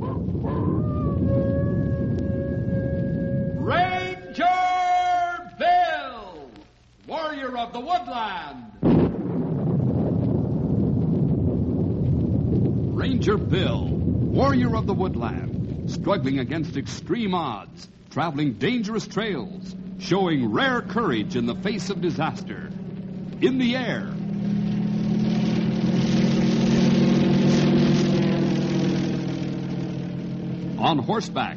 Ranger Bill, warrior of the woodland. Ranger Bill, warrior of the woodland, struggling against extreme odds, traveling dangerous trails, showing rare courage in the face of disaster. In the air. On horseback.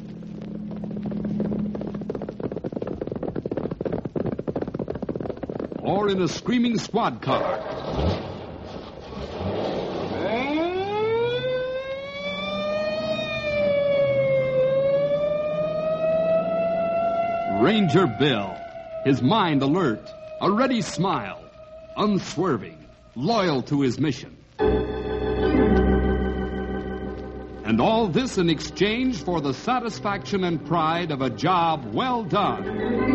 Or in a screaming squad car. Ranger Bill, his mind alert, a ready smile, unswerving, loyal to his mission. And all this in exchange for the satisfaction and pride of a job well done.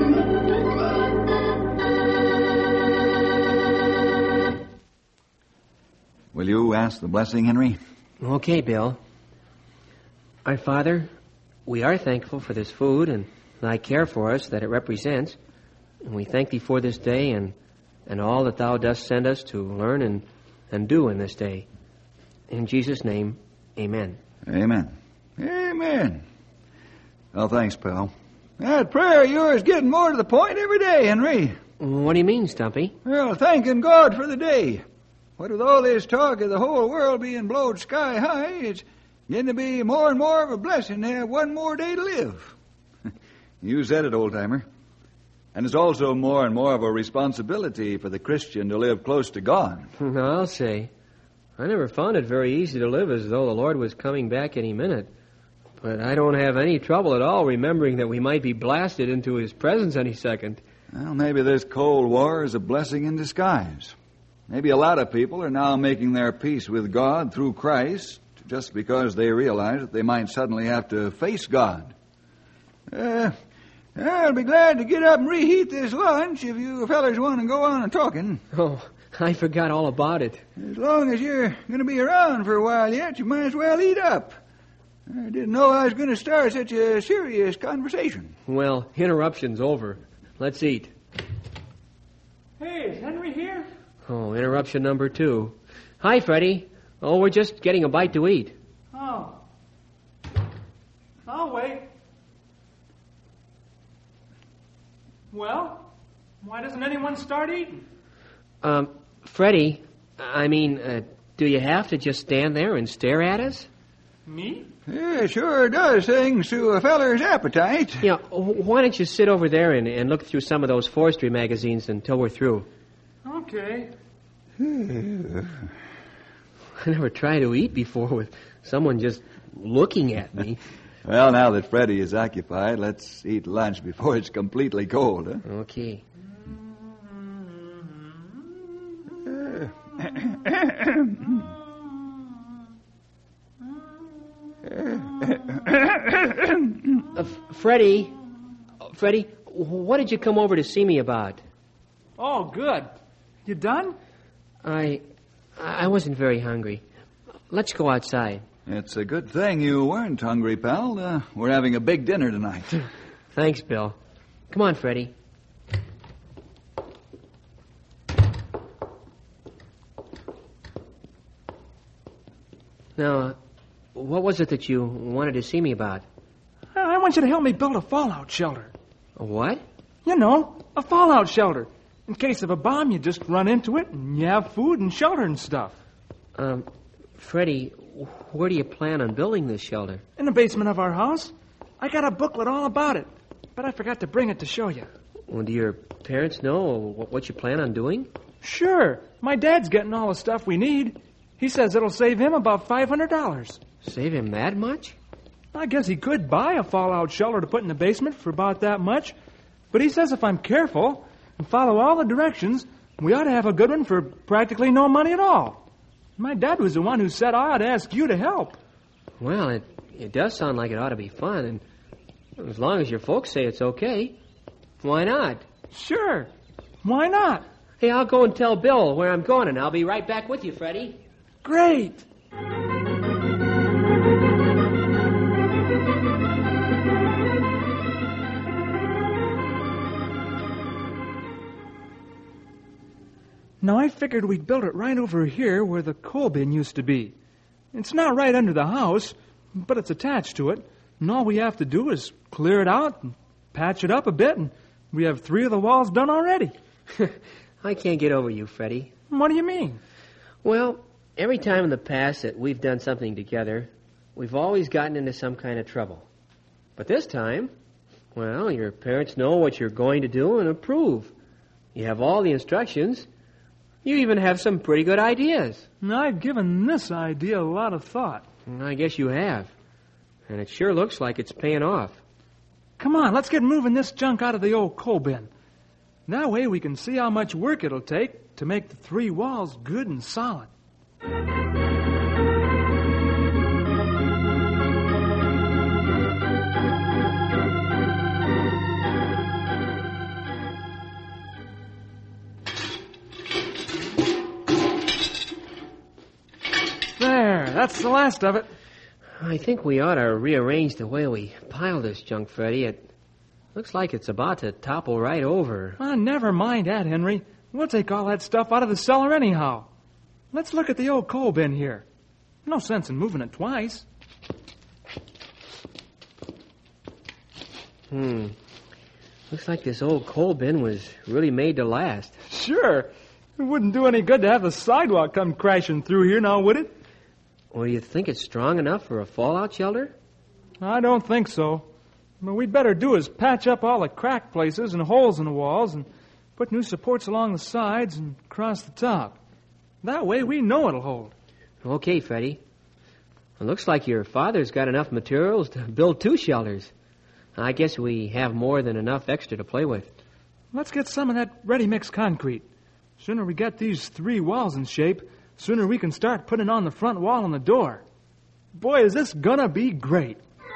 Will you ask the blessing, Henry? Okay, Bill. Our Father, we are thankful for this food and thy care for us that it represents. And we thank thee for this day and all that thou dost send us to learn and do in this day. In Jesus' name, amen. Amen. Amen. Well, thanks, pal. That prayer of yours getting more to the point every day, Henry. What do you mean, Stumpy? Well, thanking God for the day. What with all this talk of the whole world being blowed sky high, it's getting to be more and more of a blessing to have one more day to live. You said it, old-timer. And it's also more and more of a responsibility for the Christian to live close to God. I'll say. I never found it very easy to live as though the Lord was coming back any minute. But I don't have any trouble at all remembering that we might be blasted into His presence any second. Well, maybe this Cold War is a blessing in disguise. Maybe a lot of people are now making their peace with God through Christ just because they realize that they might suddenly have to face God. I'll be glad to get up and reheat this lunch if you fellas want to go on and talking. Oh, I forgot all about it. As long as you're going to be around for a while yet, you might as well eat up. I didn't know I was going to start such a serious conversation. Well, interruption's over. Let's eat. Hey, is Henry here? Oh, interruption number 2. Hi, Freddie. Oh, we're just getting a bite to eat. Oh. I'll wait. Well, why doesn't anyone start eating? Freddie, do you have to just stand there and stare at us? Me? Yeah, sure does things to a feller's appetite. Yeah, why don't you sit over there and look through some of those forestry magazines until we're through? Okay. I never tried to eat before with someone just looking at me. Well, now that Freddie is occupied, let's eat lunch before it's completely cold, huh? Okay. Freddie, what did you come over to see me about? Oh, good. You done? I wasn't very hungry. Let's go outside. It's a good thing you weren't hungry, pal. We're having a big dinner tonight. Thanks, Bill. Come on, Freddie. Now, what was it that you wanted to see me about? I want you to help me build a fallout shelter. A what? You know, a fallout shelter. In case of a bomb, you just run into it and you have food and shelter and stuff. Freddie, where do you plan on building this shelter? In the basement of our house. I got a booklet all about it, but I forgot to bring it to show you. Well, do your parents know what you plan on doing? Sure. My dad's getting all the stuff we need. He says it'll save him about $500. Save him that much? I guess he could buy a fallout shelter to put in the basement for about that much. But he says if I'm careful and follow all the directions, we ought to have a good one for practically no money at all. My dad was the one who said I ought to ask you to help. Well, it does sound like it ought to be fun, and as long as your folks say it's okay, why not? Sure. Why not? Hey, I'll go and tell Bill where I'm going, and I'll be right back with you, Freddie. Great. Now, I figured we'd build it right over here where the coal bin used to be. It's not right under the house, but it's attached to it. And all we have to do is clear it out and patch it up a bit, and we have 3 of the walls done already. I can't get over you, Freddie. What do you mean? Well, every time in the past that we've done something together, we've always gotten into some kind of trouble. But this time, well, your parents know what you're going to do and approve. You have all the instructions. You even have some pretty good ideas. And I've given this idea a lot of thought. I guess you have. And it sure looks like it's paying off. Come on, let's get moving this junk out of the old coal bin. That way we can see how much work it'll take to make the 3 walls good and solid. There, that's the last of it. I think we ought to rearrange the way we pile this junk, Freddie. It looks like it's about to topple right over. Never mind that, Henry. We'll take all that stuff out of the cellar anyhow. Let's look at the old coal bin here. No sense in moving it twice. Looks like this old coal bin was really made to last. Sure. It wouldn't do any good to have the sidewalk come crashing through here now, would it? Well, do you think it's strong enough for a fallout shelter? I don't think so. What we'd better do is patch up all the cracked places and holes in the walls and put new supports along the sides and across the top. That way we know it'll hold. Okay, Freddie. It looks like your father's got enough materials to build 2 shelters. I guess we have more than enough extra to play with. Let's get some of that ready-mix concrete. Sooner we get these 3 walls in shape, sooner we can start putting on the front wall and the door. Boy, is this gonna be great.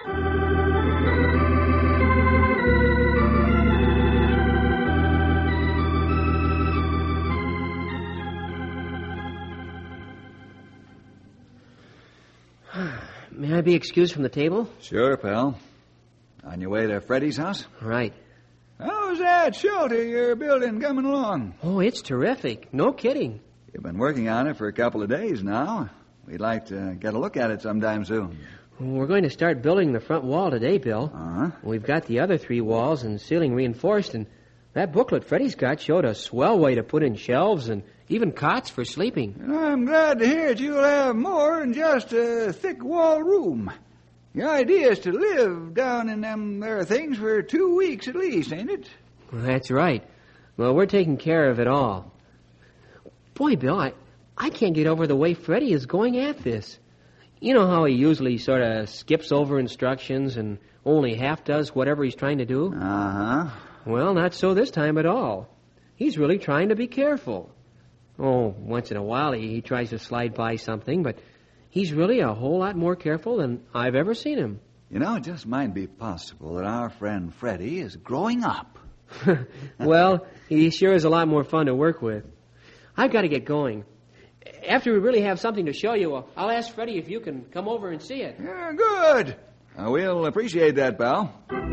May I be excused from the table? Sure, pal. On your way to Freddie's house? Right. How's that shelter you're building coming along? Oh, it's terrific. No kidding. You've been working on it for a couple of days now. We'd like to get a look at it sometime soon. We're going to start building the front wall today, Bill. Uh-huh. We've got the other 3 walls and ceiling reinforced, and that booklet Freddie's got showed a swell way to put in shelves and even cots for sleeping. And I'm glad to hear that you'll have more than just a thick wall room. The idea is to live down in them there things for 2 weeks at least, ain't it? Well, that's right. Well, we're taking care of it all. Boy, Bill, I can't get over the way Freddie is going at this. You know how he usually sort of skips over instructions and only half does whatever he's trying to do? Uh-huh. Well, not so this time at all. He's really trying to be careful. Oh, once in a while he tries to slide by something, but he's really a whole lot more careful than I've ever seen him. You know, it just might be possible that our friend Freddie is growing up. Well, he sure is a lot more fun to work with. I've got to get going. After we really have something to show you, I'll ask Freddie if you can come over and see it. Yeah, good. We'll appreciate that, pal.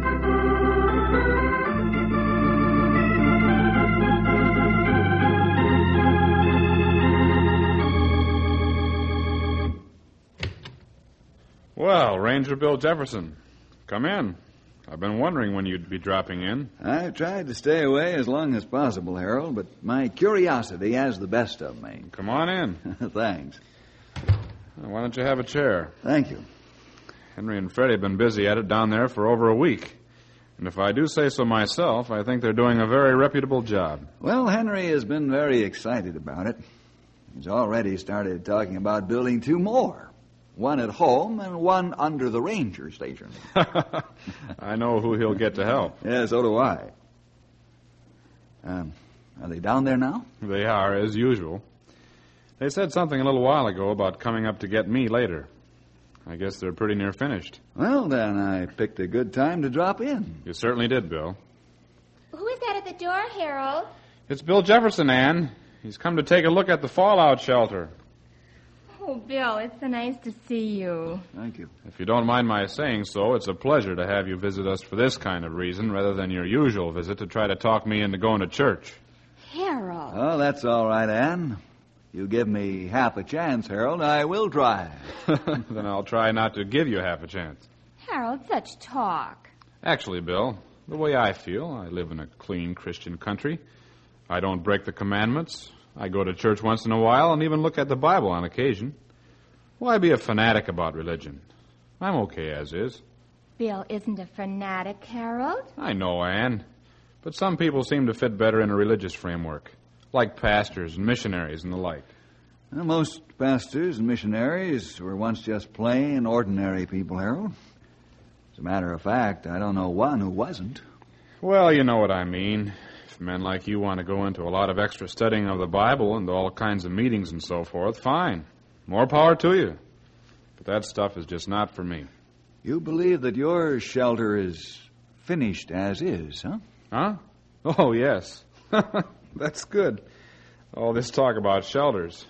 Well, Ranger Bill Jefferson, come in. I've been wondering when you'd be dropping in. I've tried to stay away as long as possible, Harold, but my curiosity has the best of me. Come on in. Thanks. Why don't you have a chair? Thank you. Henry and Freddie have been busy at it down there for over a week. And if I do say so myself, I think they're doing a very reputable job. Well, Henry has been very excited about it. He's already started talking about building 2 more. One at home and one under the ranger station. I know who he'll get to help. Yeah, so do I. Are they down there now? They are, as usual. They said something a little while ago about coming up to get me later. I guess they're pretty near finished. Well, then, I picked a good time to drop in. You certainly did, Bill. Who is that at the door, Harold? It's Bill Jefferson, Ann. He's come to take a look at the fallout shelter. Oh, Bill, it's so nice to see you. Thank you. If you don't mind my saying so, it's a pleasure to have you visit us for this kind of reason rather than your usual visit to try to talk me into going to church. Harold. Oh, that's all right, Ann. You give me half a chance, Harold, I will try. Then I'll try not to give you half a chance. Harold, such talk. Actually, Bill, the way I feel, I live in a clean Christian country. I don't break the commandments. I go to church once in a while and even look at the Bible on occasion. Why be a fanatic about religion? I'm okay as is. Bill isn't a fanatic, Harold. I know, Ann. But some people seem to fit better in a religious framework, like pastors and missionaries and the like. Well, most pastors and missionaries were once just plain, ordinary people, Harold. As a matter of fact, I don't know one who wasn't. Well, you know what I mean. If men like you want to go into a lot of extra studying of the Bible and all kinds of meetings and so forth, fine. More power to you. But that stuff is just not for me. You believe that your shelter is finished as is, huh? Huh? Oh, yes. That's good. All this talk about shelters.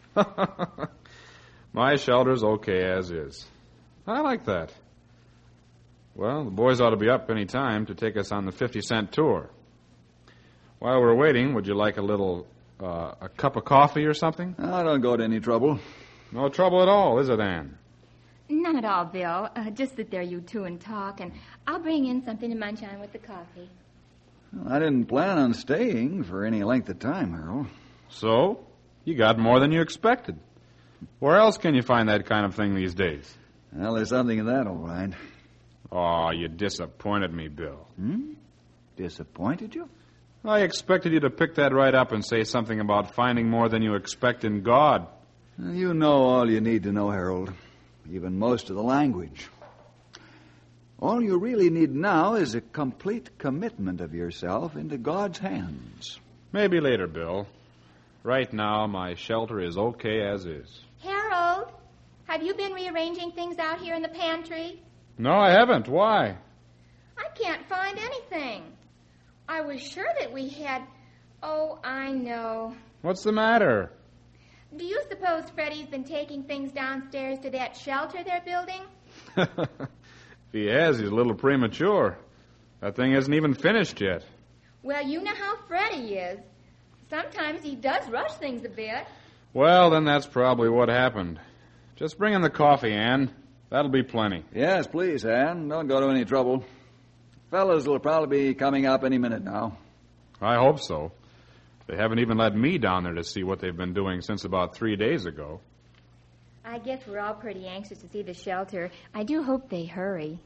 My shelter's okay as is. I like that. Well, the boys ought to be up any time to take us on the 50-cent tour. While we're waiting, would you like a cup of coffee or something? I don't go to any trouble. No trouble at all, is it, Ann? None at all, Bill. Just sit there, you two, and talk, and I'll bring in something to munch on with the coffee. Well, I didn't plan on staying for any length of time, Harold. So? You got more than you expected. Where else can you find that kind of thing these days? Well, there's something in that, all right. Oh, you disappointed me, Bill. Disappointed you? I expected you to pick that right up and say something about finding more than you expect in God. Well, you know all you need to know, Harold. Even most of the language. All you really need now is a complete commitment of yourself into God's hands. Maybe later, Bill. Right now, my shelter is okay as is. Harold, have you been rearranging things out here in the pantry? No, I haven't. Why? I can't find anything. I was sure that we had... Oh, I know. What's the matter? Do you suppose Freddie's been taking things downstairs to that shelter they're building? If he has, he's a little premature. That thing isn't even finished yet. Well, you know how Freddie is. Sometimes he does rush things a bit. Well, then that's probably what happened. Just bring in the coffee, Ann. That'll be plenty. Yes, please, Ann. Don't go to any trouble. Fellas will probably be coming up any minute now. I hope so. They haven't even let me down there to see what they've been doing since about 3 days ago. I guess we're all pretty anxious to see the shelter. I do hope they hurry.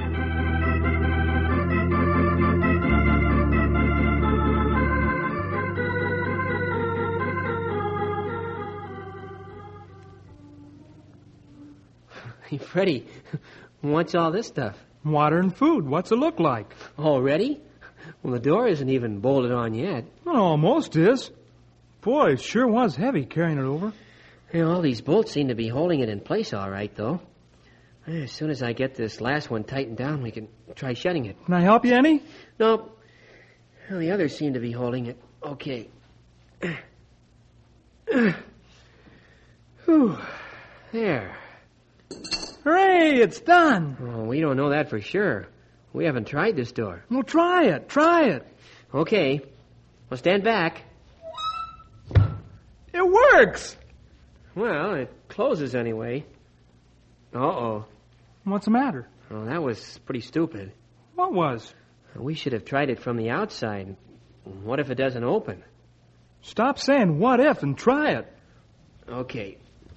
Hey, Freddie, what's all this stuff? Water and food. What's it look like? Already? Well, the door isn't even bolted on yet. Well, it almost is. Boy, it sure was heavy carrying it over. Hey, all these bolts seem to be holding it in place all right, though. As soon as I get this last one tightened down, we can try shutting it. Can I help you any? Nope. Well, the others seem to be holding it. Okay. Whew. There. Hooray, it's done. Oh, we don't know that for sure. We haven't tried this door. Well, try it. Try it. Okay. Well, stand back. It works. Well, it closes anyway. Uh-oh. What's the matter? Oh, that was pretty stupid. What was? We should have tried it from the outside. What if it doesn't open? Stop saying what if and try it. Okay.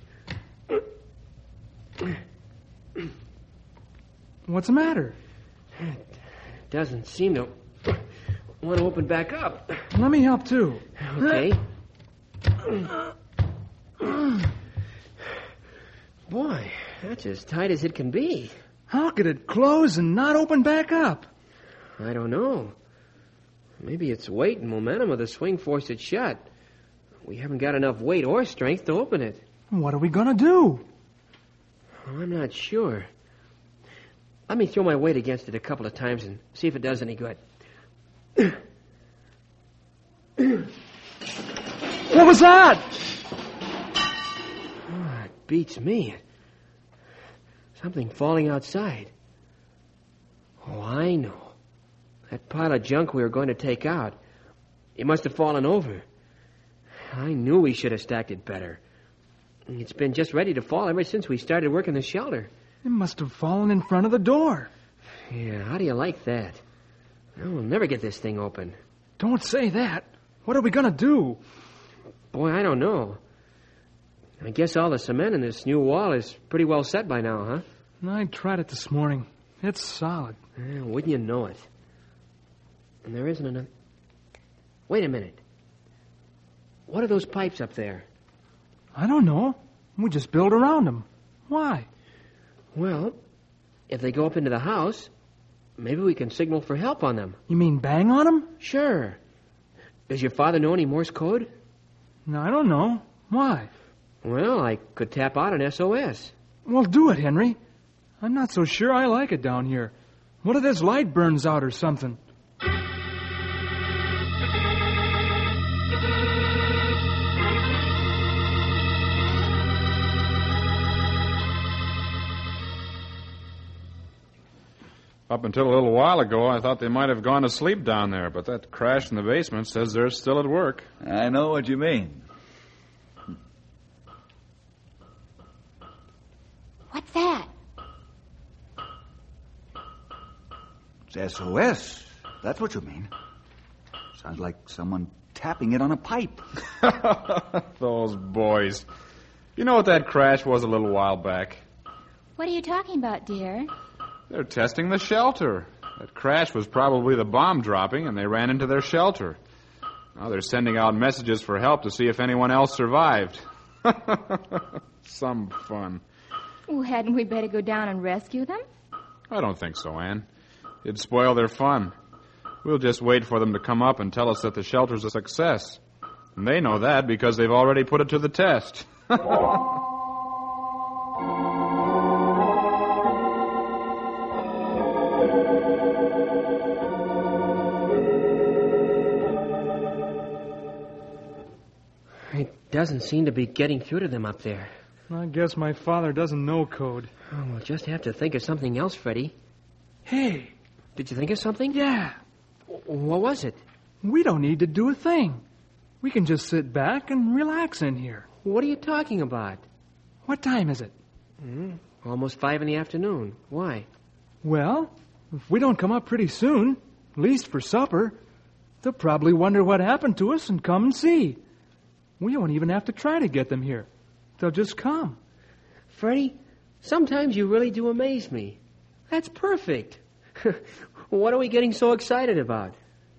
What's the matter? It doesn't seem to want to open back up. Let me help, too. Okay. Boy, that's as tight as it can be. How could it close and not open back up? I don't know. Maybe it's weight and momentum of the swing forced it shut. We haven't got enough weight or strength to open it. What are we going to do? I'm not sure. Let me throw my weight against it a couple of times and see if it does any good. What was that? Oh, it beats me. Something falling outside. Oh, I know. That pile of junk we were going to take out. It must have fallen over. I knew we should have stacked it better. It's been just ready to fall ever since we started working the shelter. It must have fallen in front of the door. Yeah, how do you like that? We'll never get this thing open. Don't say that. What are we going to do? Boy, I don't know. I guess all the cement in this new wall is pretty well set by now, huh? I tried it this morning. It's solid. Wouldn't you know it? And there isn't enough... Wait a minute. What are those pipes up there? I don't know. We just build around them. Why? Well, if they go up into the house, maybe we can signal for help on them. You mean bang on them? Sure. Does your father know any Morse code? No, I don't know. Why? Well, I could tap out an SOS. Well, do it, Henry. I'm not so sure I like it down here. What if this light burns out or something? Up until a little while ago, I thought they might have gone to sleep down there, but that crash in the basement says they're still at work. I know what you mean. What's that? It's SOS. That's what you mean. Sounds like someone tapping it on a pipe. Those boys. You know what that crash was a little while back? What are you talking about, dear? They're testing the shelter. That crash was probably the bomb dropping, and they ran into their shelter. Now they're sending out messages for help to see if anyone else survived. Some fun. Well, hadn't we better go down and rescue them? I don't think so, Anne. It'd spoil their fun. We'll just wait for them to come up and tell us that the shelter's a success. And they know that because they've already put it to the test. It doesn't seem to be getting through to them up there. I guess my father doesn't know code. Oh, we'll just have to think of something else, Freddie. Hey. Did you think of something? Yeah. What was it? We don't need to do a thing. We can just sit back and relax in here. What are you talking about? What time is it? Almost 5 in the afternoon. Why? Well, if we don't come up pretty soon, at least for supper, they'll probably wonder what happened to us and come and see. We won't even have to try to get them here. They'll just come. Freddie, sometimes you really do amaze me. That's perfect. What are we getting so excited about?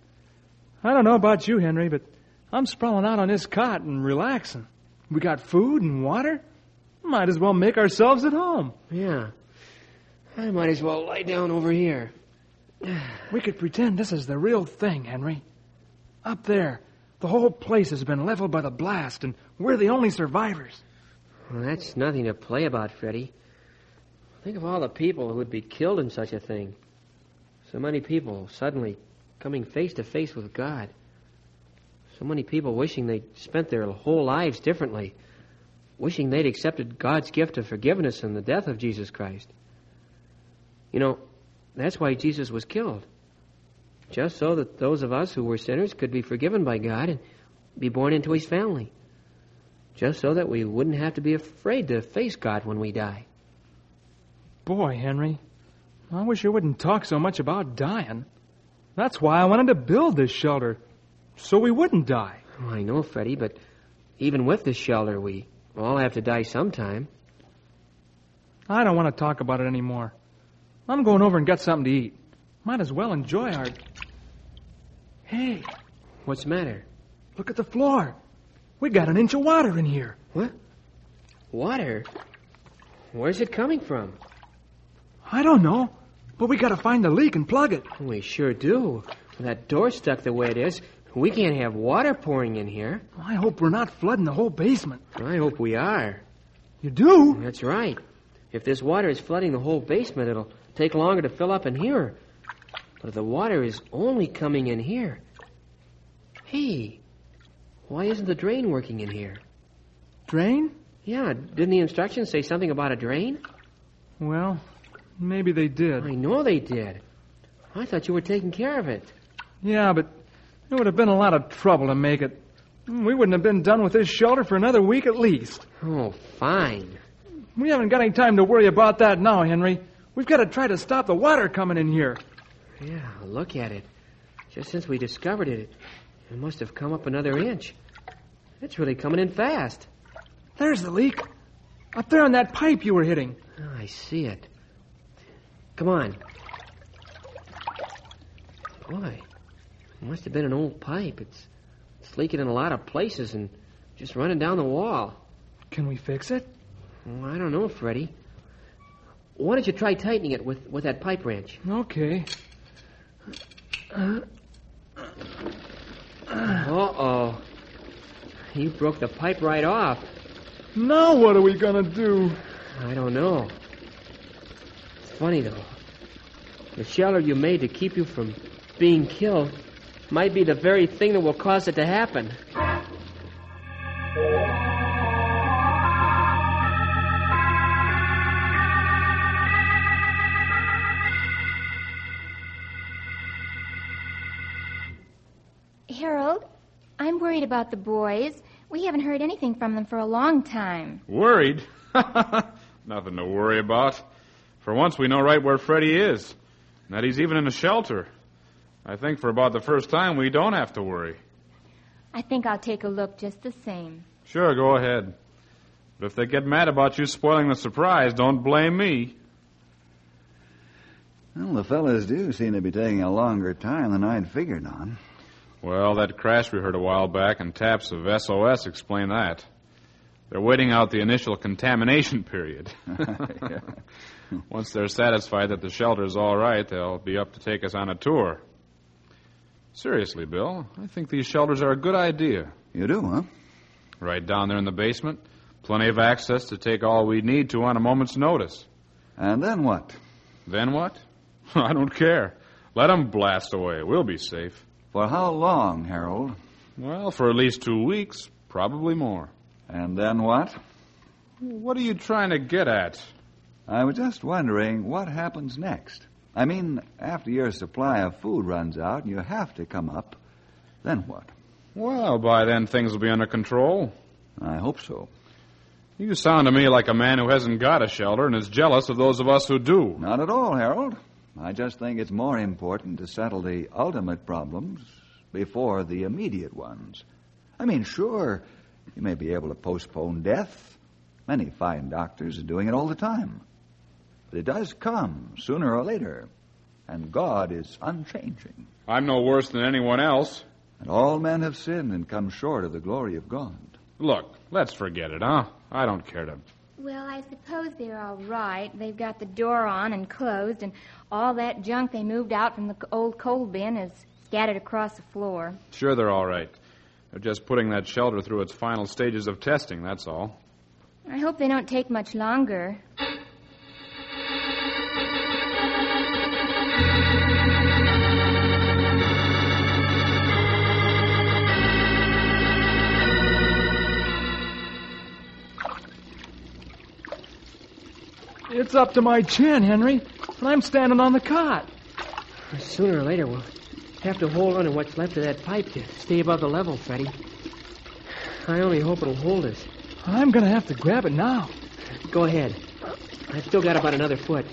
I don't know about you, Henry, but I'm sprawling out on this cot and relaxing. We got food and water. Might as well make ourselves at home. Yeah. I might as well lie down over here. We could pretend this is the real thing, Henry. Up there, the whole place has been leveled by the blast, and we're the only survivors. Well, that's nothing to play about, Freddie. Think of all the people who would be killed in such a thing. So many people suddenly coming face to face with God. So many people wishing they'd spent their whole lives differently. Wishing they'd accepted God's gift of forgiveness in the death of Jesus Christ. You know, that's why Jesus was killed. Just so that those of us who were sinners could be forgiven by God and be born into His family. Just so that we wouldn't have to be afraid to face God when we die. Boy, Henry, I wish you wouldn't talk so much about dying. That's why I wanted to build this shelter, so we wouldn't die. Oh, I know, Freddie, but even with this shelter, we all have to die sometime. I don't want to talk about it anymore. I'm going over and get something to eat. Might as well enjoy our... Hey, What's the matter? look at the floor. We got an inch of water in here. What? Water? Where's it coming from? I don't know, but we got to find the leak and plug it. We sure do. With that door stuck the way it is, we can't have water pouring in here. I hope we're not flooding the whole basement. I hope we are. You do? That's right. If this water is flooding the whole basement, it'll take longer to fill up in here. But if the water is only coming in here... Hey, why isn't the drain working in here? Drain? Yeah, didn't the instructions say something about a drain? Well, maybe they did. I know they did. I thought you were taking care of it. Yeah, but it would have been a lot of trouble to make it. We wouldn't have been done with this shelter for another week at least. Oh, fine. We haven't got any time to worry about that now, Henry. We've got to try to stop the water coming in here. Yeah, look at it. Just since we discovered it, it must have come up another inch. It's really coming in fast. There's the leak. Up there on that pipe you were hitting. Oh, I see it. Come on. Boy, it must have been an old pipe. It's leaking in a lot of places and just running down the wall. Can we fix it? Oh, I don't know, Freddie. Why don't you try tightening it with that pipe wrench? Okay. Uh-oh. You broke the pipe right off. Now what are we going to do? I don't know. It's funny, though. The shelter you made to keep you from being killed might be the very thing that will cause it to happen. Harold, I'm worried about the boys. We haven't heard anything from them for a long time. Worried? Nothing to worry about. For once, we know right where Freddie is, and that he's even in a shelter. I think for about the first time, we don't have to worry. I think I'll take a look just the same. Sure, go ahead. But if they get mad about you spoiling the surprise, don't blame me. Well, the fellas do seem to be taking a longer time than I'd figured on. Well, that crash we heard a while back and taps of SOS explain that. They're waiting out the initial contamination period. Yeah. Once they're satisfied that the shelter's all right, they'll be up to take us on a tour. Seriously, Bill, I think these shelters are a good idea. You do, huh? Right down there in the basement. Plenty of access to take all we need to on a moment's notice. And then what? Then what? I don't care. Let them blast away. We'll be safe. For how long, Harold? Well, for at least 2 weeks. Probably more. And then what? What are you trying to get at? I was just wondering what happens next. I mean, after your supply of food runs out and you have to come up, then what? Well, by then things will be under control. I hope so. You sound to me like a man who hasn't got a shelter and is jealous of those of us who do. Not at all, Harold. I just think it's more important to settle the ultimate problems before the immediate ones. I mean, sure, you may be able to postpone death. Many fine doctors are doing it all the time. But it does come sooner or later, and God is unchanging. I'm no worse than anyone else. And all men have sinned and come short of the glory of God. Look, let's forget it, huh? I don't care to... Well, I suppose they're all right. They've got the door on and closed, and all that junk they moved out from the old coal bin is scattered across the floor. Sure, they're all right. They're just putting that shelter through its final stages of testing, that's all. I hope they don't take much longer. It's up to my chin, Henry, and I'm standing on the cot. Sooner or later, we'll have to hold on to what's left of that pipe to stay above the level, Freddie. I only hope it'll hold us. I'm going to have to grab it now. Go ahead. I've still got about another foot.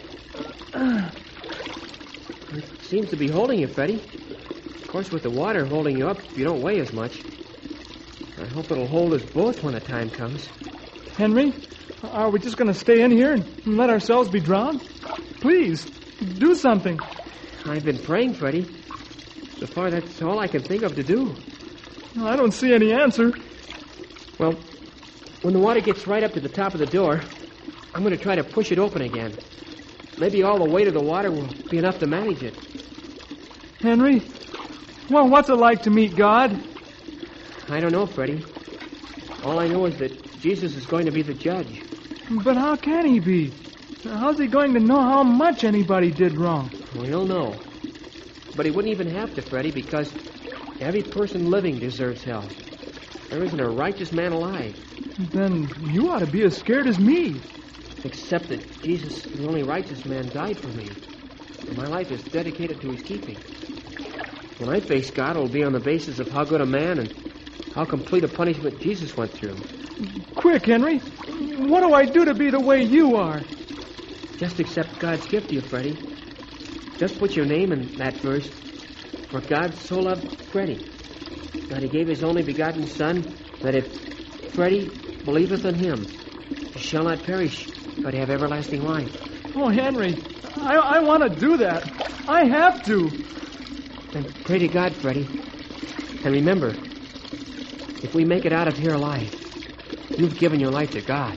It seems to be holding you, Freddie. Of course, with the water holding you up, you don't weigh as much. I hope it'll hold us both when the time comes. Henry, are we just going to stay in here and let ourselves be drowned? Please, do something. I've been praying, Freddie. So far, that's all I can think of to do. I don't see any answer. Well, when the water gets right up to the top of the door, I'm going to try to push it open again. Maybe all the weight of the water will be enough to manage it. Henry, well, what's it like to meet God? I don't know, Freddie. All I know is that Jesus is going to be the judge. But how can he be? How's he going to know how much anybody did wrong? Well, he'll know. But he wouldn't even have to, Freddie, because every person living deserves hell. There isn't a righteous man alive. Then you ought to be as scared as me. Except that Jesus, the only righteous man, died for me. And my life is dedicated to his keeping. When I face God, it'll be on the basis of how good a man and how complete a punishment Jesus went through. Quick, Henry. What do I do to be the way you are? Just accept God's gift to you, Freddie. Just put your name in that verse. For God so loved Freddie, that he gave his only begotten Son, that if Freddie believeth in him, he shall not perish, but have everlasting life. Oh, Henry, I want to do that. I have to. Then pray to God, Freddie. And remember, if we make it out of here alive, you've given your life to God.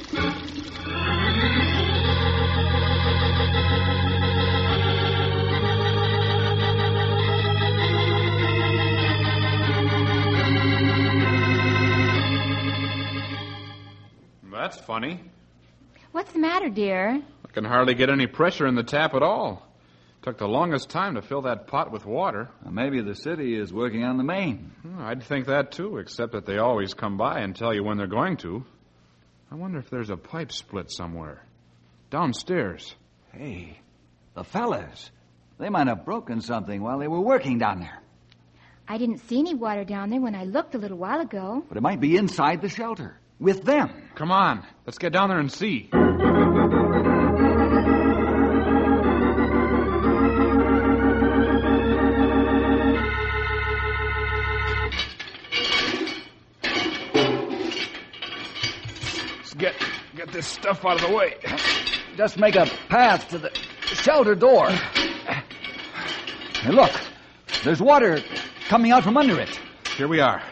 That's funny. What's the matter, dear? I can hardly get any pressure in the tap at all. Took the longest time to fill that pot with water. Maybe the city is working on the main. I'd think that, too, except that they always come by and tell you when they're going to. I wonder if there's a pipe split somewhere. Downstairs. Hey, the fellas. They might have broken something while they were working down there. I didn't see any water down there when I looked a little while ago. But it might be inside the shelter. With them. Come on. Let's get down there and see. Let's get this stuff out of the way. Just make a path to the shelter door. Hey, look. There's water coming out from under it. Here we are.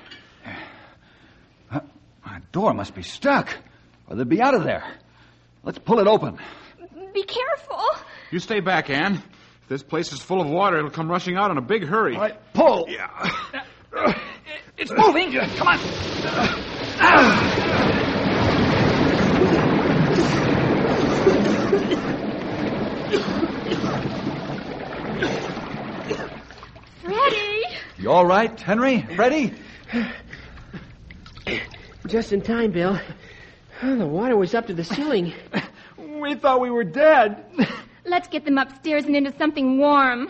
The door must be stuck, or they'd be out of there. Let's pull it open. Be careful. You stay back, Ann. If this place is full of water, it'll come rushing out in a big hurry. All right, pull. Yeah. It's moving. Come on. Freddie! You all right, Henry? Ready? Just in time, Bill. Oh, the water was up to the ceiling. We thought we were dead. Let's get them upstairs and into something warm.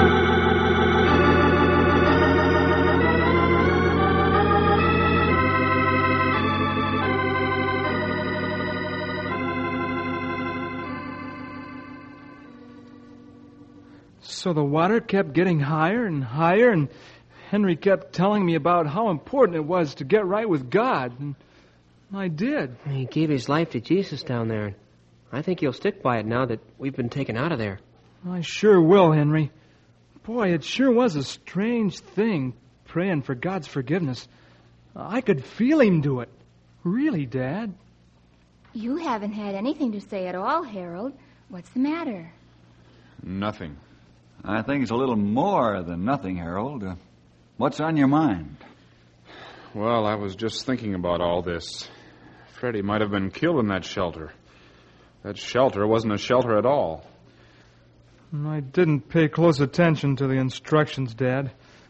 So the water kept getting higher and higher, and Henry kept telling me about how important it was to get right with God, and I did. He gave his life to Jesus down there. I think he'll stick by it now that we've been taken out of there. I sure will, Henry. Boy, it sure was a strange thing, praying for God's forgiveness. I could feel him do it. Really, Dad. You haven't had anything to say at all, Harold. What's the matter? Nothing. I think it's a little more than nothing, Harold. What's on your mind? Well, I was just thinking about all this. Freddie might have been killed in that shelter. That shelter wasn't a shelter at all. I didn't pay close attention to the instructions, Dad.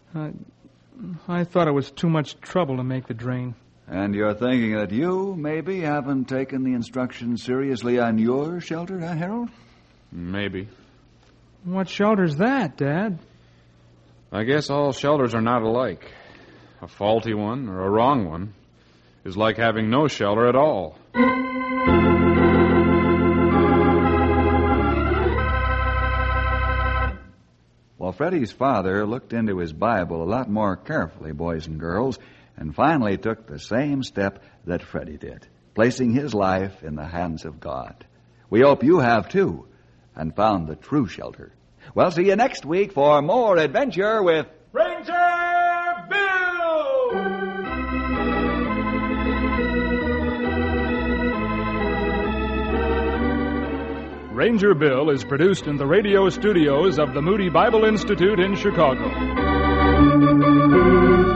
I thought it was too much trouble to make the drain. And you're thinking that you maybe haven't taken the instructions seriously on your shelter, huh, Harold? Maybe. What shelter's that, Dad? I guess all shelters are not alike. A faulty one or a wrong one is like having no shelter at all. Well, Freddie's father looked into his Bible a lot more carefully, boys and girls, and finally took the same step that Freddie did, placing his life in the hands of God. We hope you have, too, and found the true shelter. Well, see you next week for more adventure with Ranger Bill! Ranger Bill is produced in the radio studios of the Moody Bible Institute in Chicago.